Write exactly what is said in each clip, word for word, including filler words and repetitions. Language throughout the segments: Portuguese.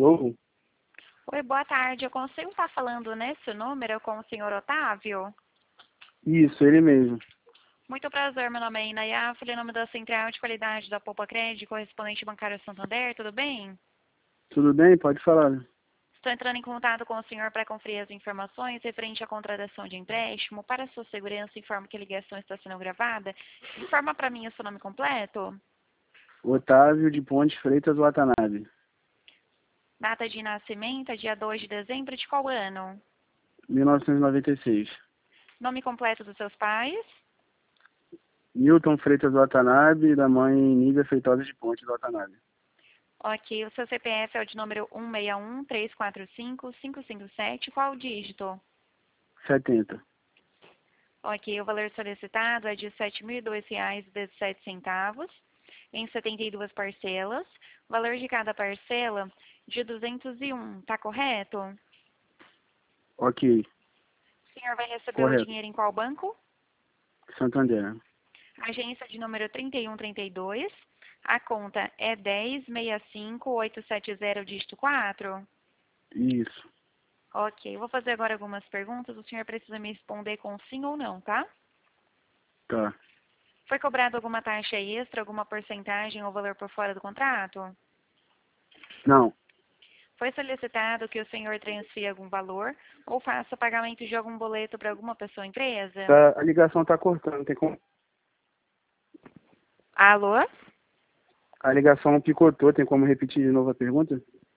Alô? Oi, boa tarde. Eu consigo estar falando nesse número com o senhor Otávio? Isso, ele mesmo. Muito prazer, meu nome é Inaya, filho em nome da Central de Qualidade da Poupa Crédito, correspondente bancário Santander, tudo bem? Tudo bem? Pode falar. Estou entrando em contato com o senhor para conferir as informações referente à contratação de empréstimo. Para sua segurança, informo que a ligação está sendo gravada. Informa para mim o seu nome completo, Otávio de Pontes Freitas Watanabe. data de nascimento, dia dois de dezembro de qual ano? mil novecentos e noventa e seis. Nome completo dos seus pais? Milton Freitas Watanabe, da mãe Nívia Feitosa de Pontes Watanabe. Ok, o seu C P F é o de número um seis um, três quatro cinco, cinco cinco sete, qual o dígito? setenta. Ok, o valor solicitado é de sete mil e dois reais e dezessete centavos, em setenta e duas parcelas. O valor de cada parcela de duzentos e um, tá correto? Ok, O senhor vai receber o correto. dinheiro em qual banco? Santander. Agência de número trinta e um trinta e dois. A conta é dez seis cinco oito sete zero, dígito quatro. Isso. Ok, vou fazer agora algumas perguntas. O senhor precisa me responder com sim ou não, tá? Tá. Foi cobrado alguma taxa extra, alguma porcentagem ou valor por fora do contrato? Não. Foi solicitado que o senhor transfira algum valor ou faça pagamento de algum boleto para alguma pessoa ou empresa? Tá, a ligação tá cortando. Tem como... Alô? A ligação picotou. Tem como repetir de novo a pergunta?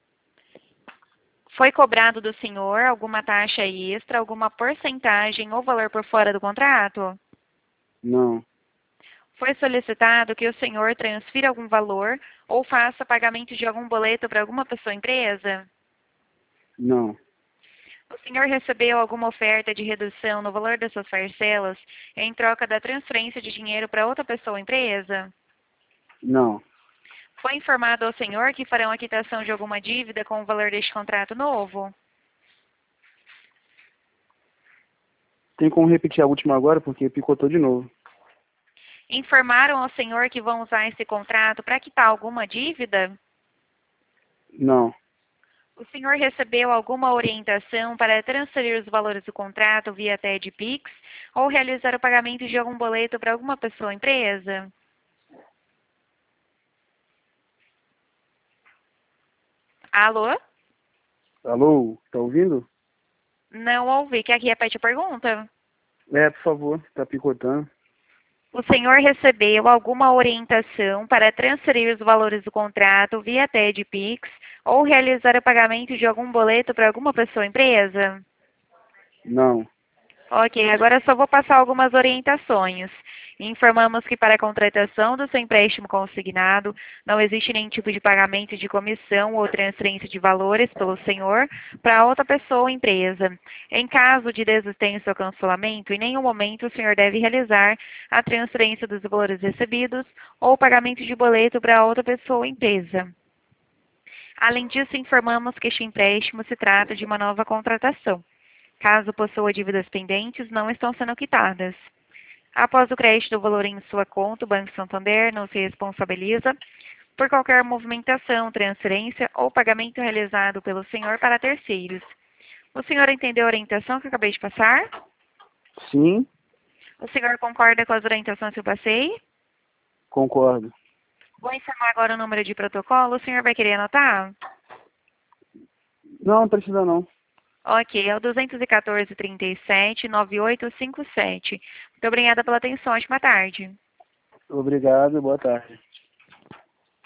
Foi cobrado do senhor alguma taxa extra, alguma porcentagem ou valor por fora do contrato? Não. Foi solicitado que o senhor transfira algum valor ou faça pagamento de algum boleto para alguma pessoa ou empresa? Não. O senhor recebeu alguma oferta de redução no valor das suas parcelas em troca da transferência de dinheiro para outra pessoa ou empresa? Não. Foi informado ao senhor que farão a quitação de alguma dívida com o valor deste contrato novo? Tem como repetir a última agora? Porque picotou de novo. Informaram ao senhor que vão usar esse contrato para quitar alguma dívida? Não. O senhor recebeu alguma orientação para transferir os valores do contrato via T E D Pix ou realizar o pagamento de algum boleto para alguma pessoa ou empresa? Alô? Alô? Tá ouvindo? Não ouvi. Quer que repete a pergunta? É, por favor. Tá picotando. O senhor recebeu alguma orientação para transferir os valores do contrato via T E D Pix ou realizar o pagamento de algum boleto para alguma pessoa ou empresa? Não. Ok, agora eu só vou passar algumas orientações. Informamos que para a contratação do seu empréstimo consignado, não existe nenhum tipo de pagamento de comissão ou transferência de valores pelo senhor para outra pessoa ou empresa. Em caso de desistência ou cancelamento, em nenhum momento o senhor deve realizar a transferência dos valores recebidos ou pagamento de boleto para outra pessoa ou empresa. Além disso, informamos que este empréstimo se trata de uma nova contratação. Caso possua dívidas pendentes, não estão sendo quitadas. Após o crédito do valor em sua conta, o Banco Santander não se responsabiliza por qualquer movimentação, transferência ou pagamento realizado pelo senhor para terceiros. O senhor entendeu a orientação que eu acabei de passar? Sim, O senhor concorda com as orientações que eu passei? concordo. Vou informar agora o número de protocolo. O senhor vai querer anotar? Não, não precisa não. Ok, é o dois um quatro, trinta e sete, nove oito cinco sete. Muito obrigada pela atenção. Ótima tarde. Obrigado, boa tarde.